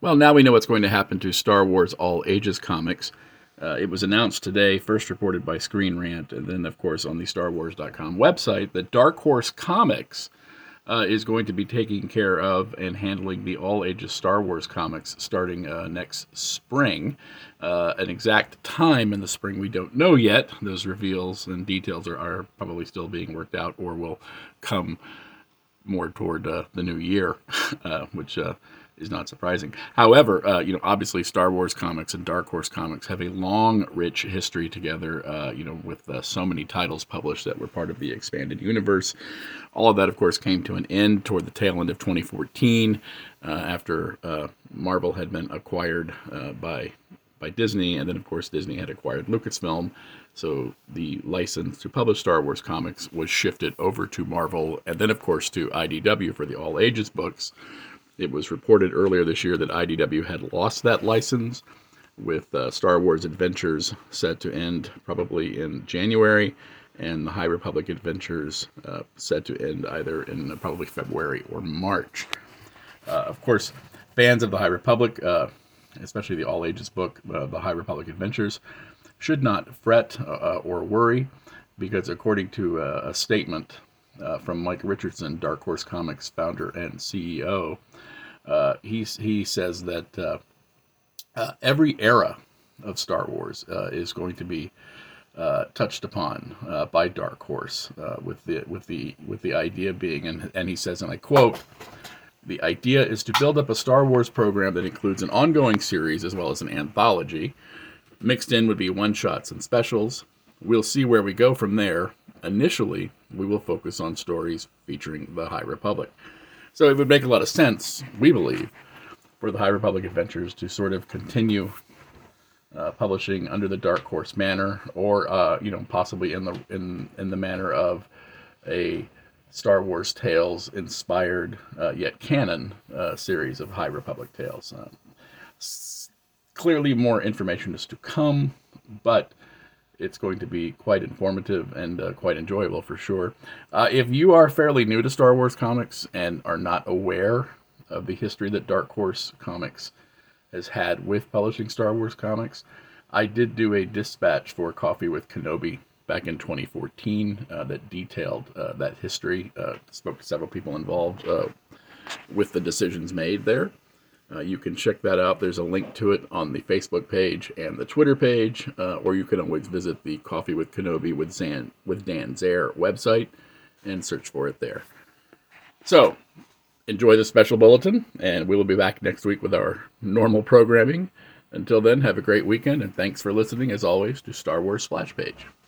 Well, now we know what's going to happen to Star Wars All Ages comics. It was announced today, first reported by Screen Rant, and then, of course, on the StarWars.com website, that Dark Horse Comics is going to be taking care of and handling the All Ages Star Wars comics starting next spring. An exact time in the spring we don't know yet. Those reveals and details are probably still being worked out or will come more toward the new year, which is not surprising. However, obviously Star Wars comics and Dark Horse comics have a long, rich history together, with so many titles published that were part of the expanded universe. All of that, of course, came to an end toward the tail end of 2014 after Marvel had been acquired by Disney, and then, of course, Disney had acquired Lucasfilm. So the license to publish Star Wars comics was shifted over to Marvel, and then, of course, to IDW for the All Ages books. It was reported earlier this year that IDW had lost that license, with Star Wars Adventures set to end probably in January, and the High Republic Adventures set to end either in probably February or March. Of course, fans of the High Republic, especially the All Ages book, the High Republic Adventures, should not fret or worry, because according to a statement from Mike Richardson, Dark Horse Comics founder and CEO, he says that every era of Star Wars is going to be touched upon by Dark Horse, with the idea being, and he says, and I quote, "The idea is to build up a Star Wars program that includes an ongoing series as well as an anthology. Mixed in would be one-shots and specials. We'll see where we go from there. Initially, we will focus on stories featuring the High Republic." So it would make a lot of sense, we believe, for the High Republic Adventures to sort of continue publishing under the Dark Horse banner, or possibly in the manner of a Star Wars Tales inspired yet canon series of High Republic tales. Clearly, more information is to come, but it's going to be quite informative and quite enjoyable for sure. If you are fairly new to Star Wars comics and are not aware of the history that Dark Horse Comics has had with publishing Star Wars comics, I did do a dispatch for Coffee with Kenobi back in 2014 that detailed that history. Spoke to several people involved with the decisions made there. You can check that out. There's a link to it on the Facebook page and the Twitter page, or you can always visit the Coffee with Kenobi with Dan Zare website and search for it there. So, enjoy the special bulletin, and we will be back next week with our normal programming. Until then, have a great weekend, and thanks for listening, as always, to Star Wars Splash Page.